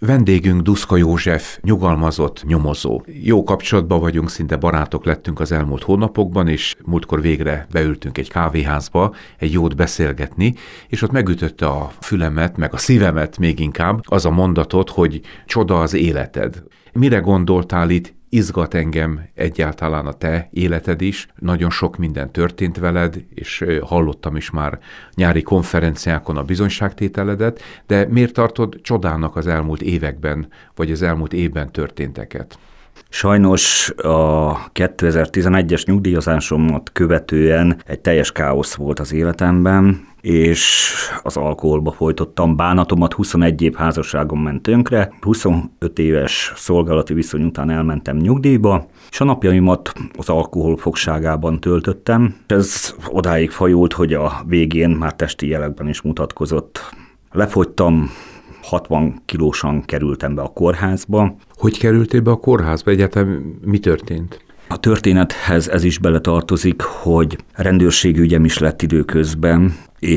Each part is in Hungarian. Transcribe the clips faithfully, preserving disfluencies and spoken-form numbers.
Vendégünk Duszka József, nyugalmazott nyomozó. Jó kapcsolatban vagyunk, szinte barátok lettünk az elmúlt hónapokban, és múltkor végre beültünk egy kávéházba egy jót beszélgetni, és ott megütötte a fülemet, meg a szívemet még inkább az a mondatot, hogy csoda az életed. Mire gondoltál itt? Izgat engem egyáltalán a te életed is, nagyon sok minden történt veled, és hallottam is már nyári konferenciákon a bizonyságtételedet, de miért tartod csodának az elmúlt években, vagy az elmúlt évben történteket? Sajnos a kétezer-tizenegyes nyugdíjazásomat követően egy teljes káosz volt az életemben, és az alkoholba folytottam bánatomat, huszonegy év házasságom ment tönkre, huszonöt éves szolgálati viszony után elmentem nyugdíjba, és a napjaimat az alkohol fogságában töltöttem. Ez odáig fajult, hogy a végén már testi jelekben is mutatkozott. Lefogytam, hatvan kilósan kerültem be a kórházba. Hogy kerültél be a kórházba? Egyáltalán mi történt? A történethez ez is beletartozik, hogy rendőrségügyem is lett időközben,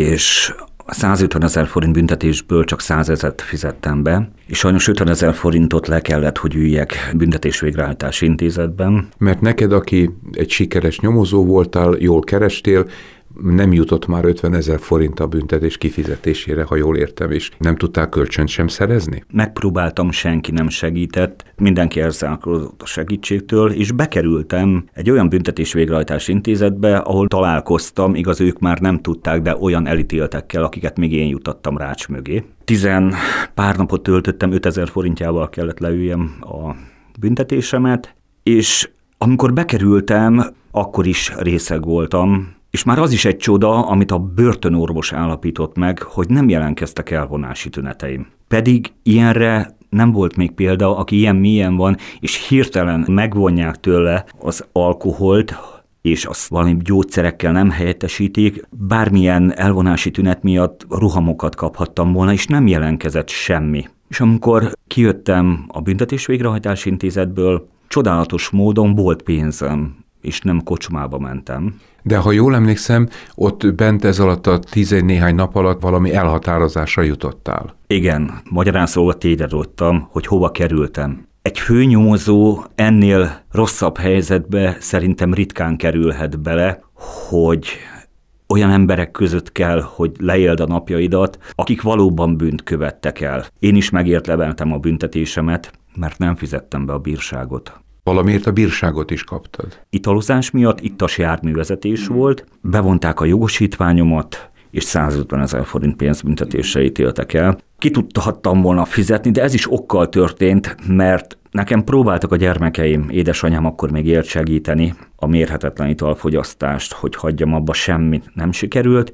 és százötven ezer forint büntetésből csak százezret fizettem be, és sajnos ötven ezer forintot le kellett, hogy üljek büntetésvégrehajtási intézetben. Mert neked, aki egy sikeres nyomozó voltál, jól kerestél, nem jutott már ötven ezer forint a büntetés kifizetésére, ha jól értem, és nem tudtál kölcsönt sem szerezni? Megpróbáltam, senki nem segített, mindenki elzárkózott a segítségtől, és bekerültem egy olyan büntetés végrehajtási intézetbe, ahol találkoztam, igaz, ők már nem tudták, de olyan elítéltekkel, akiket még én jutattam rács mögé. Tizen pár napot töltöttem, ötezer forintjával kellett leüljem a büntetésemet, és amikor bekerültem, akkor is részeg voltam. És már az is egy csoda, amit a börtönorvos állapított meg, hogy nem jelentkeztek elvonási tüneteim. Pedig ilyenre nem volt még példa, aki ilyen mélyen van, és hirtelen megvonják tőle az alkoholt, és azt valami gyógyszerekkel nem helyettesítik, bármilyen elvonási tünet miatt rohamokat kaphattam volna, és nem jelentkezett semmi. És amikor kijöttem a büntetésvégrehajtási intézetből, csodálatos módon volt pénzem, és nem kocsmába mentem. De ha jól emlékszem, ott bent ez alatt a tizennéhány nap alatt valami elhatározásra jutottál. Igen, magyarán szólva tévedődtem, hogy hova kerültem. Egy főnyomozó ennél rosszabb helyzetbe szerintem ritkán kerülhet bele, hogy olyan emberek között kell, hogy leéld a napjaidat, akik valóban bűnt követtek el. Én is megértleveltem a büntetésemet, mert nem fizettem be a bírságot. Valamiért a bírságot is kaptad. Italozás miatt ittas járművezetés volt, bevonták a jogosítványomat, és százötven ezer forint pénzbüntetésre ítéltek el. Ki tudhattam volna fizetni, de ez is okkal történt, mert nekem próbáltak a gyermekeim, édesanyám akkor még élt segíteni a mérhetetlen italfogyasztást, hogy hagyjam abba, semmit nem sikerült.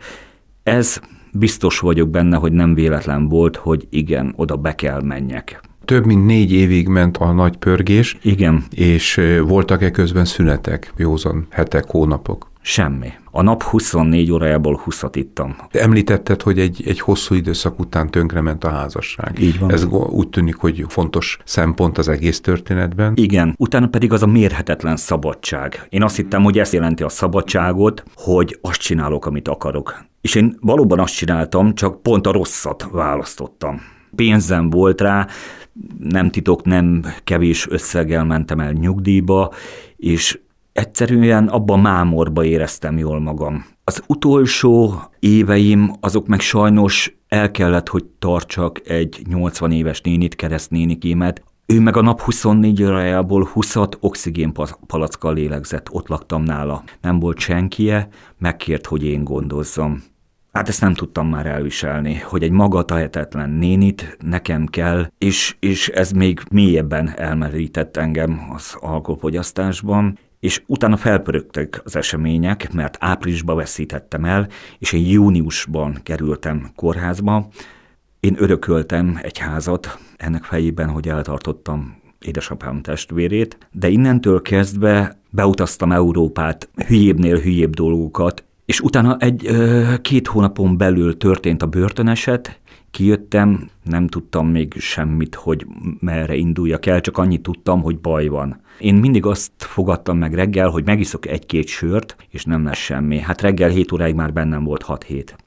Ez biztos vagyok benne, hogy nem véletlen volt, hogy igen, oda be kell menjek. Több mint négy évig ment a nagy pörgés. Igen. És voltak-e közben szünetek, józan hetek, hónapok? Semmi. A nap huszonnégy órájából húszat ittam. Említetted, hogy egy, egy hosszú időszak után tönkrement a házasság. Így van. Ez úgy tűnik, hogy fontos szempont az egész történetben. Igen. Utána pedig az a mérhetetlen szabadság. Én azt hittem, hogy ezt jelenti a szabadságot, hogy azt csinálok, amit akarok. És én valóban azt csináltam, csak pont a rosszat választottam. Pénzem volt rá, nem titok, nem kevés összeggel mentem el nyugdíjba, és egyszerűen abban mámorba éreztem jól magam. Az utolsó éveim, azok meg sajnos el kellett, hogy tartsak egy nyolcvan éves nénit, keresztnénikémet. Ő meg a nap huszonnégy órájából húszat oxigénpalackkal lélegzett, ott laktam nála. Nem volt senkie, megkért, hogy én gondozzam. Hát ezt nem tudtam már elviselni, hogy egy magatehetetlen nénit nekem kell, és, és ez még mélyebben elmerített engem az alkoholfogyasztásban, és utána felpörögtek az események, mert áprilisban veszítettem el, és én júniusban kerültem kórházba. Én örököltem egy házat ennek fejében, hogy eltartottam édesapám testvérét, de innentől kezdve beutaztam Európát, hülyébbnél hülyébb dolgokat, és utána egy ö, két hónapon belül történt a börtöneset, kijöttem, nem tudtam még semmit, hogy merre induljak el, csak annyit tudtam, hogy baj van. Én mindig azt fogadtam meg reggel, hogy megiszok egy-két sört, és nem lesz semmi. Hát reggel hét óráig már bennem volt hat hét.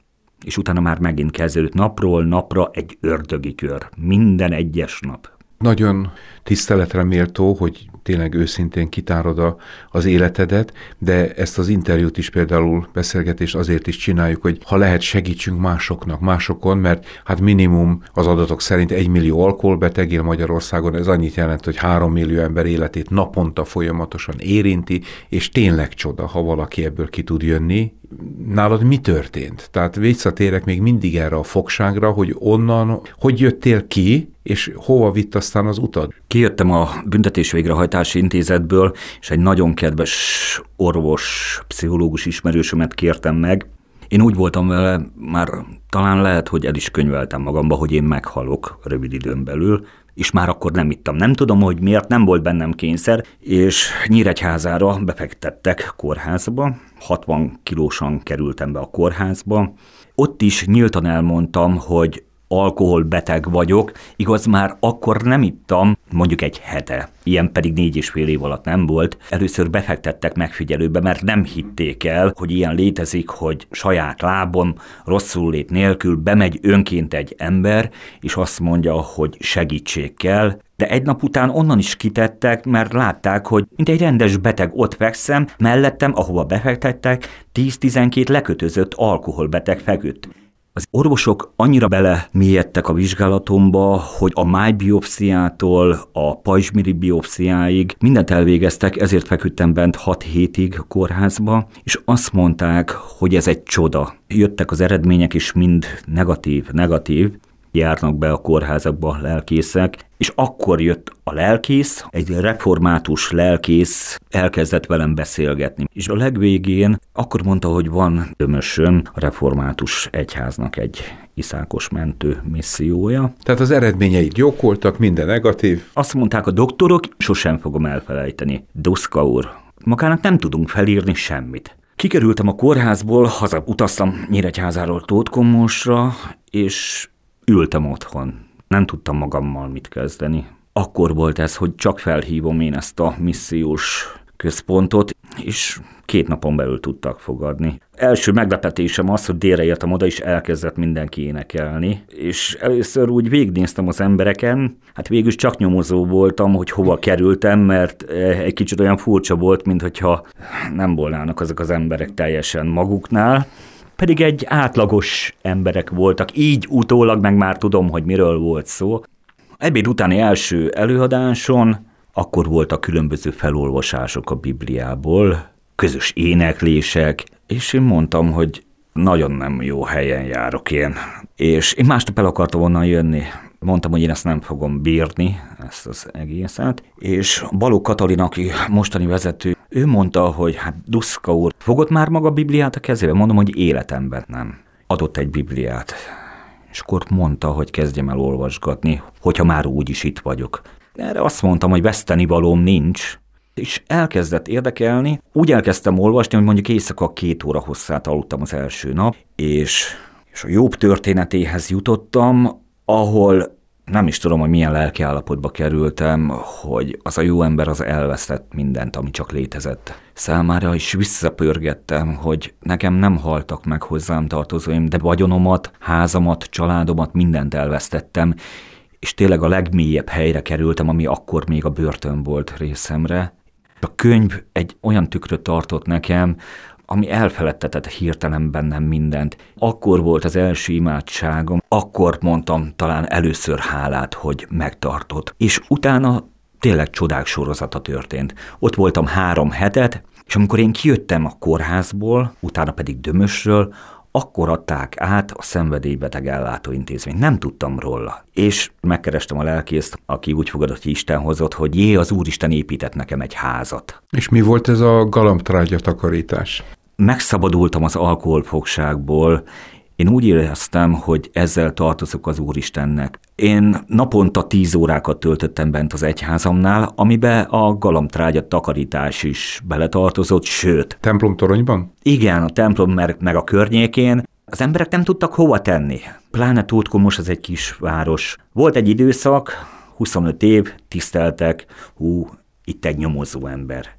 és utána már megint kezdődött napról napra egy ördögi kör. Minden egyes nap. Nagyon tiszteletre méltó, hogy tényleg őszintén kitárod a, az életedet, de ezt az interjút is például beszélgetést azért is csináljuk, hogy ha lehet segítsünk másoknak, másokon, mert hát minimum az adatok szerint egy millió alkoholbeteg él Magyarországon, ez annyit jelent, hogy három millió ember életét naponta folyamatosan érinti, és tényleg csoda, ha valaki ebből ki tud jönni. Nálad mi történt? Tehát visszatérek még mindig erre a fogságra, hogy onnan, hogy jöttél ki, és hova vitt aztán az utad? Kijöttem a büntetés végrehajtási intézetből, és egy nagyon kedves orvos, pszichológus ismerősömet kértem meg. Én úgy voltam vele, már talán lehet, hogy el is könyveltem magamba, hogy én meghalok rövid időn belül, és már akkor nem ittam. Nem tudom, hogy miért, nem volt bennem kényszer, és Nyíregyházára befektettek kórházba. hatvan kilósan kerültem be a kórházba. Ott is nyíltan elmondtam, hogy alkoholbeteg vagyok, igaz, már akkor nem ittam, mondjuk egy hete, ilyen pedig négy és fél év alatt nem volt. Először befektettek megfigyelőbe, mert nem hitték el, hogy ilyen létezik, hogy saját lábon, rosszul lét nélkül bemegy önként egy ember, és azt mondja, hogy segítség kell, de egy nap után onnan is kitettek, mert látták, hogy mint egy rendes beteg ott fekszem, mellettem, ahova befektettek, tíz-tizenkét lekötözött alkoholbeteg feküdt. Az orvosok annyira bele mélyedtek a vizsgálatomba, hogy a májbiopsziától a pajzsmirigy biopsziáig mindent elvégeztek, ezért feküdtem bent hat hétig a kórházba, és azt mondták, hogy ez egy csoda. Jöttek az eredmények is mind negatív, negatív, járnak be a kórházakba lelkészek, és akkor jött a lelkész, egy református lelkész elkezdett velem beszélgetni. És a legvégén akkor mondta, hogy van Dömösön a református egyháznak egy iszákos mentő missziója. Tehát az eredményeid jók voltak, minden negatív. Azt mondták a doktorok, sosem fogom elfelejteni. Duszka úr, magának nem tudunk felírni semmit. Kikerültem a kórházból, haza utaztam Nyíregyházáról Tótkomosra, és ültem otthon. Nem tudtam magammal mit kezdeni. Akkor volt ez, hogy csak felhívom én ezt a missziós központot, és két napon belül tudtak fogadni. Első meglepetésem az, hogy délre értem oda, és elkezdett mindenki énekelni, és először úgy végignéztem az embereken, hát végül csak nyomozó voltam, hogy hova kerültem, mert egy kicsit olyan furcsa volt, mintha nem volnának azok az emberek teljesen maguknál, pedig egy átlagos emberek voltak, így utólag meg már tudom, hogy miről volt szó. Ebéd utáni első előadáson akkor voltak különböző felolvasások a Bibliából, közös éneklések, és én mondtam, hogy nagyon nem jó helyen járok én. És én másnap el akartam onnan jönni. Mondtam, hogy én ezt nem fogom bírni, ezt az egészet. És Balogh Katalin, aki mostani vezető, ő mondta, hogy hát Duszka úr, fogod már maga a Bibliát a kezébe? Mondom, hogy életemben nem. Adott egy Bibliát. És akkor mondta, hogy kezdjem el olvasgatni, hogyha már úgyis itt vagyok. Erre azt mondtam, hogy vesztenivalóm nincs, és elkezdett érdekelni. Úgy elkezdtem olvasni, hogy mondjuk éjszaka két óra hosszát aludtam az első nap, és, és a Jobb történetéhez jutottam, ahol nem is tudom, hogy milyen lelkiállapotba kerültem, hogy az a jó ember az elvesztett mindent, ami csak létezett számára, és visszapörgettem, hogy nekem nem haltak meg hozzám tartozóim, de vagyonomat, házamat, családomat, mindent elvesztettem, és tényleg a legmélyebb helyre kerültem, ami akkor még a börtön volt részemre. A könyv egy olyan tükröt tartott nekem, ami elfeledtetett hirtelen bennem mindent. Akkor volt az első imádságom, akkor mondtam talán először hálát, hogy megtartott. És utána tényleg csodák sorozata történt. Ott voltam három hetet, és amikor én kijöttem a kórházból, utána pedig Dömösről, akkor adták át a szenvedélybeteg ellátóintézményt. Nem tudtam róla. És megkerestem a lelkészt, aki úgy fogadott, hogy Isten hozott, hogy jé, az Úristen épített nekem egy házat. És mi volt ez a galambtrágya takarítás? Megszabadultam az alkoholfogságból. Én úgy éreztem, hogy ezzel tartozok az Úristennek. Én naponta tíz órákat töltöttem bent az egyházamnál, amibe a galambtrágya takarítás is beletartozott, sőt. Templomtoronyban? Igen, a templom meg a környékén. Az emberek nem tudtak hova tenni. Pláne Tótkomos az egy kis város. Volt egy időszak, huszonöt év, tiszteltek, hú, itt egy nyomozó ember.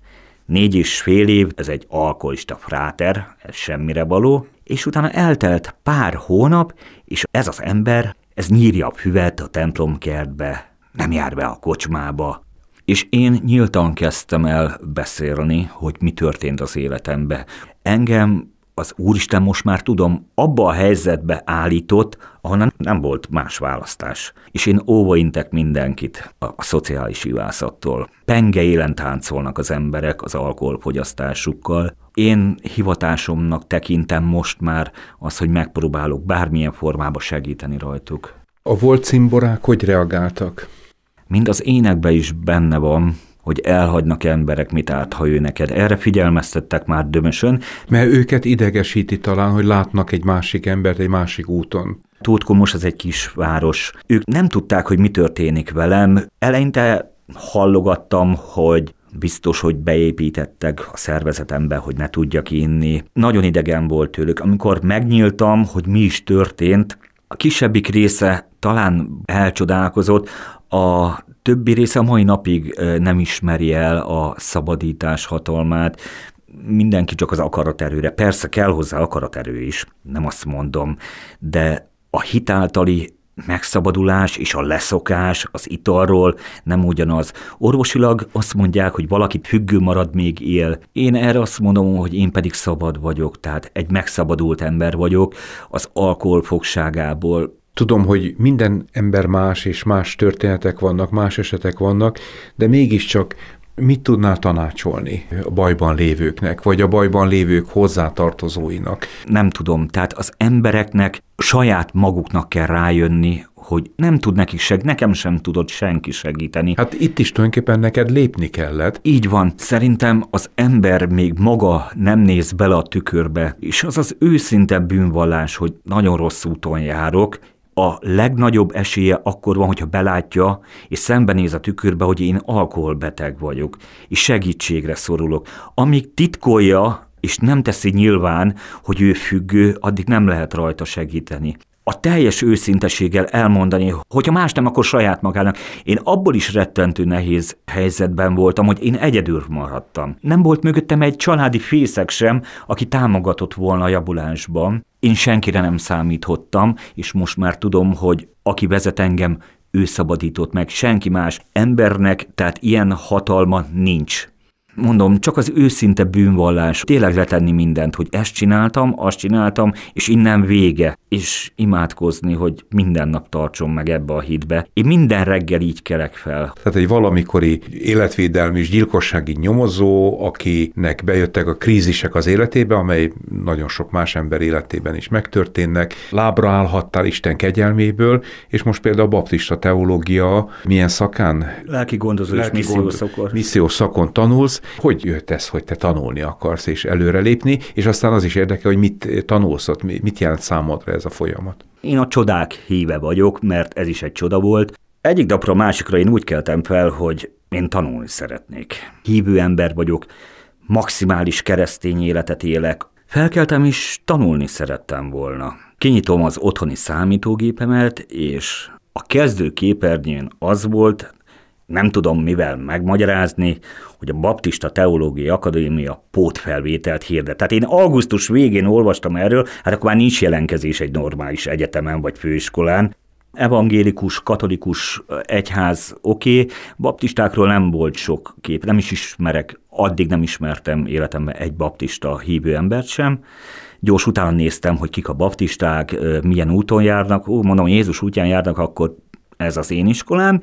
Négy és fél év, ez egy alkoholista fráter, ez semmire való, és utána eltelt pár hónap, és ez az ember, ez nyírja a füvet a templomkertbe, nem jár be a kocsmába. És én nyíltan kezdtem el beszélni, hogy mi történt az életembe. Engem az Úristen most már tudom, abba a helyzetbe állított, ahonnan nem volt más választás. És én óvaintek mindenkit a, a szociális ivászattól. Penge élen táncolnak az emberek az alkoholfogyasztásukkal. Én hivatásomnak tekintem most már az, hogy megpróbálok bármilyen formában segíteni rajtuk. A volt cimborák hogy reagáltak? Mind az énekben is benne van, hogy elhagynak emberek, mit árt, ha ő neked. Erre figyelmeztettek már Dömösön. Mert őket idegesíti talán, hogy látnak egy másik embert egy másik úton. Tótkomos az egy kis város. Ők nem tudták, hogy mi történik velem. Eleinte hallogattam, hogy biztos, hogy beépítettek a szervezetembe, hogy ne tudjak inni. Nagyon idegen volt tőlük. Amikor megnyíltam, hogy mi is történt, a kisebbik része talán elcsodálkozott, a többi része a mai napig nem ismeri el a szabadítás hatalmát, mindenki csak az akaraterőre. Persze kell hozzá akaraterő is, nem azt mondom, de a hitáltali megszabadulás és a leszokás az italról nem ugyanaz. Orvosilag azt mondják, hogy valaki függő marad, még él. Én erre azt mondom, hogy én pedig szabad vagyok, tehát egy megszabadult ember vagyok az alkohol fogságából. Tudom, hogy minden ember más, és más történetek vannak, más esetek vannak, de mégiscsak mit tudnál tanácsolni a bajban lévőknek, vagy a bajban lévők hozzátartozóinak? Nem tudom, tehát az embereknek saját maguknak kell rájönni, hogy nem tud nekik seg, nekem sem tudott senki segíteni. Hát itt is tulajdonképpen neked lépni kellett. Így van. Szerintem az ember még maga nem néz bele a tükörbe, és az az őszinte bűnvallás, hogy nagyon rossz úton járok. A legnagyobb esélye akkor van, hogyha belátja, és szembenéz a tükörbe, hogy én alkoholbeteg vagyok, és segítségre szorulok. Amíg titkolja, és nem teszi nyilván, hogy ő függő, addig nem lehet rajta segíteni. A teljes őszinteséggel elmondani, hogyha más nem, akkor saját magának. Én abból is rettentő nehéz helyzetben voltam, hogy én egyedül maradtam. Nem volt mögöttem egy családi fészek sem, aki támogatott volna a javulásban. Én senkire nem számítottam, és most már tudom, hogy aki vezet engem, ő szabadított meg, senki más embernek, tehát ilyen hatalma nincs. Mondom, csak az őszinte bűnvallás, tényleg letenni mindent, hogy ezt csináltam, azt csináltam, és innen vége, és imádkozni, hogy minden nap tartson meg ebbe a hitbe. Én minden reggel így kelek fel. Tehát egy valamikori életvédelmi és gyilkossági nyomozó, akinek bejöttek a krízisek az életébe, amely nagyon sok más ember életében is megtörténnek, lábra állhattál Isten kegyelméből, és most például a baptista teológia milyen szakán? Lelki gondozó és missziós szakon. Missziós szakon tanulsz. Hogy jött ez, hogy te tanulni akarsz és előrelépni, és aztán az is érdekel, hogy mit tanulsz ott, mit jelent számodra ez a folyamat? Én a csodák híve vagyok, mert ez is egy csoda volt. Egyik napra a másikra én úgy keltem fel, hogy én tanulni szeretnék. Hívő ember vagyok, maximális keresztény életet élek. Felkeltem és tanulni szerettem volna. Kinyitom az otthoni számítógépemet, és a kezdő képernyőn az volt, nem tudom mivel megmagyarázni, hogy a Baptista Teológiai Akadémia pótfelvételt hirdet. Tehát én augusztus végén olvastam erről, hát akkor már nincs jelentkezés egy normális egyetemen vagy főiskolán. Evangélikus, katolikus egyház, oké, okay. Baptistákról nem volt sok kép, nem is ismerek, addig nem ismertem életemben egy baptista hívő embert sem. Gyors utána néztem, hogy kik a baptisták, milyen úton járnak, ó, mondom, Jézus útján járnak, akkor ez az én iskolám,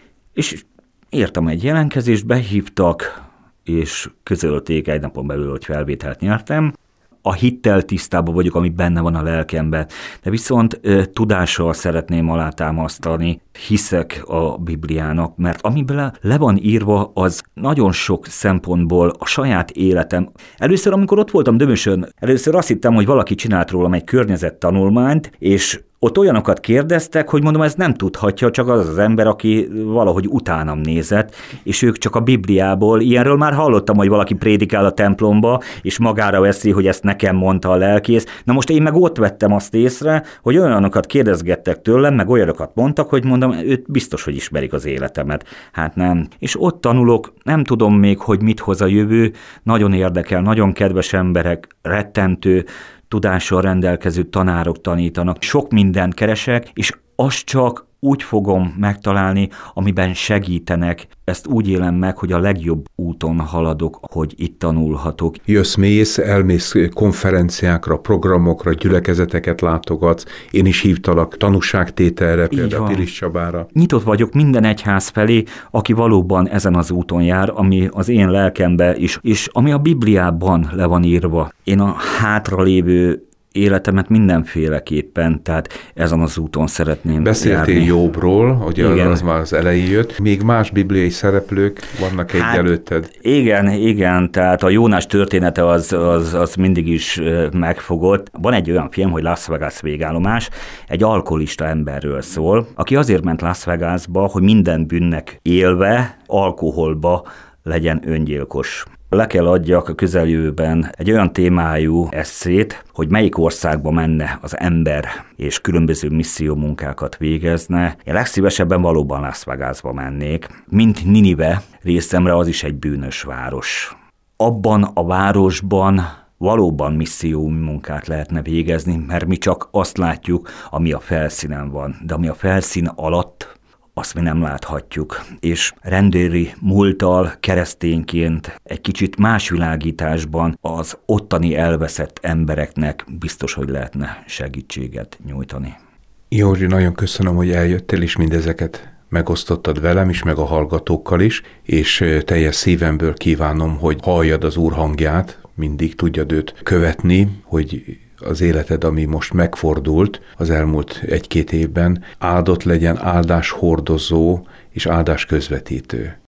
és írtam egy jelentkezést, behívtak, és közölték egy napon belül, hogy felvételt nyertem. A hittel tisztában vagyok, ami benne van a lelkemben, de viszont ö, tudással szeretném alátámasztani, hiszek a Bibliának, mert amiből le van írva, az nagyon sok szempontból a saját életem. Először, amikor ott voltam Dömösön, először azt hittem, hogy valaki csinált rólam egy környezettanulmányt, és ott olyanokat kérdeztek, hogy mondom, ez nem tudhatja, csak az az ember, aki valahogy utánam nézett, és ők csak a Bibliából, ilyenről már hallottam, hogy valaki prédikál a templomba, és magára veszi, hogy ezt nekem mondta a lelkész. Na most én meg ott vettem azt észre, hogy olyanokat kérdezgettek tőlem, meg olyanokat mondtak, hogy mondom, őt biztos, hogy ismerik az életemet. Hát nem. És ott tanulok, nem tudom még, hogy mit hoz a jövő, nagyon érdekel, nagyon kedves emberek, rettentő, tudással rendelkező tanárok tanítanak, sok mindent keresek, és azt csak úgy fogom megtalálni, amiben segítenek. Ezt úgy élem meg, hogy a legjobb úton haladok, hogy itt tanulhatok. Jössz, mész, elmész konferenciákra, programokra, gyülekezeteket látogatsz. Én is hívtalak tanúságtételre, például Pilis Csabára. Nyitott vagyok minden egyház felé, aki valóban ezen az úton jár, ami az én lelkembe is, és ami a Bibliában le van írva. Én a hátralévő életemet mindenféleképpen, tehát ezen az úton szeretném Beszéltél járni. Jobbról, ugye igen. Az már az elején jött. Még más bibliai szereplők vannak egy hát, előtted? Igen, igen, tehát a Jónás története az, az, az mindig is megfogott. Van egy olyan film, hogy Las Vegas végállomás, egy alkoholista emberről szól, aki azért ment Las Vegasba, hogy minden bűnnek élve, alkoholba legyen öngyilkos. Le kell adjak a közeljövőben egy olyan témájú esszét, hogy melyik országba menne az ember, és különböző misszió munkákat végezne. Én legszívesebben valóban Las Vegasba mennék, mint Ninive, részemre az is egy bűnös város. Abban a városban valóban misszió munkát lehetne végezni, mert mi csak azt látjuk, ami a felszínen van, de ami a felszín alatt, azt mi nem láthatjuk, és rendőri múlttal, keresztényként egy kicsit más világításban az ottani elveszett embereknek biztos, hogy lehetne segítséget nyújtani. Józsi, nagyon köszönöm, hogy eljöttél, és mindezeket megosztottad velem is, meg a hallgatókkal is, és teljes szívemből kívánom, hogy halljad az Úr hangját, mindig tudjad őt követni, hogy az életed, ami most megfordult az elmúlt egy-két évben, áldott legyen, áldás hordozó és áldás közvetítő.